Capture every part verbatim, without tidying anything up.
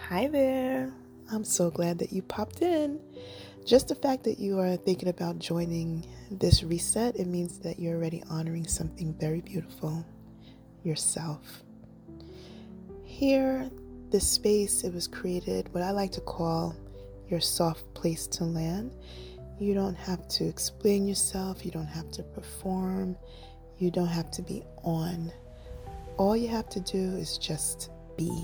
Hi there. I'm so glad that you popped in. Just the fact that you are thinking about joining this reset, it means that you're already honoring something very beautiful, yourself. Here, this space, it was created what I like to call your soft place to land. You don't have to explain yourself. You don't have to perform. You don't have to be on. All you have to do is just be.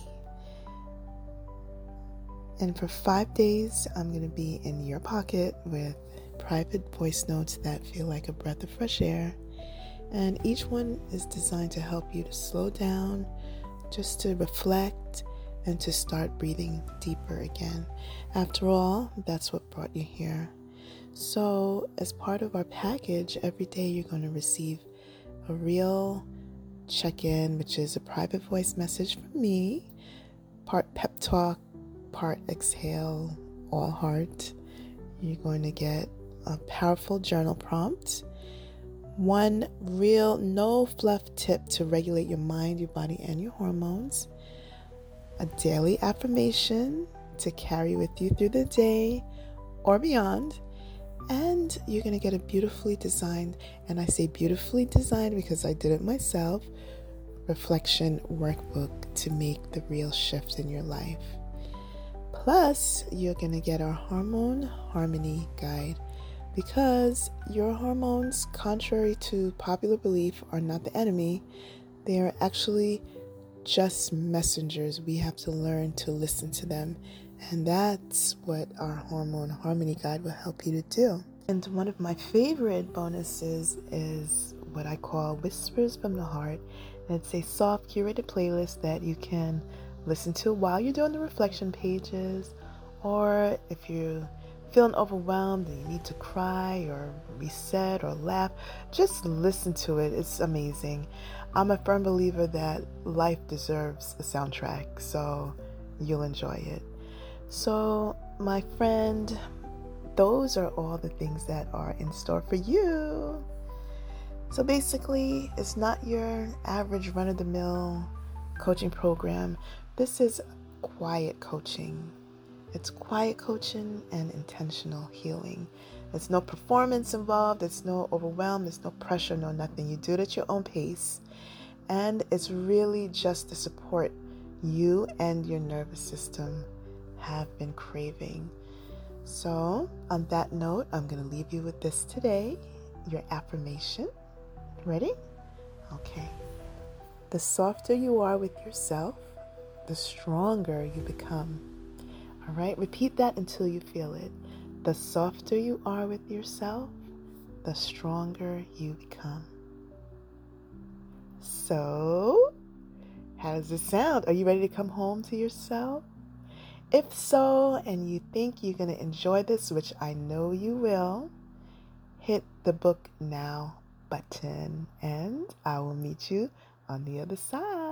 And for five days, I'm going to be in your pocket with private voice notes that feel like a breath of fresh air. And each one is designed to help you to slow down, just to reflect, and to start breathing deeper again. After all, that's what brought you here. So, as part of our package, every day you're going to receive a real check-in, which is a private voice message from me, part pep talk, part exhale, all heart. You're going to get a powerful journal prompt, one real no fluff tip to regulate your mind, your body, and your hormones, a daily affirmation to carry with you through the day or beyond, and you're going to get a beautifully designed, and I say beautifully designed because I did it myself, reflection workbook to make the real shift in your life. Plus, you're going to get our hormone harmony guide because your hormones, contrary to popular belief, are not the enemy. They are actually just messengers. We have to learn to listen to them. And that's what our hormone harmony guide will help you to do. And one of my favorite bonuses is what I call Whispers from the Heart. And it's a soft curated playlist that you can listen to while you're doing the reflection pages, or if you're feeling overwhelmed and you need to cry or reset or laugh, just listen to it. It's amazing. I'm a firm believer that life deserves a soundtrack, so you'll enjoy it. So, my friend, those are all the things that are in store for you. So basically, it's not your average run-of-the-mill coaching program. This is quiet coaching. It's quiet coaching and intentional healing. There's no performance involved. There's no overwhelm. There's no pressure, no nothing. You do it at your own pace. And it's really just the support you and your nervous system have been craving. So on that note, I'm going to leave you with this today, your affirmation. Ready? Okay. The softer you are with yourself, the stronger you become. All right, repeat that until you feel it. The softer you are with yourself, the stronger you become. So, how does it sound? Are you ready to come home to yourself? If so, and you think you're going to enjoy this, which I know you will, hit the book now button, and I will meet you on the other side.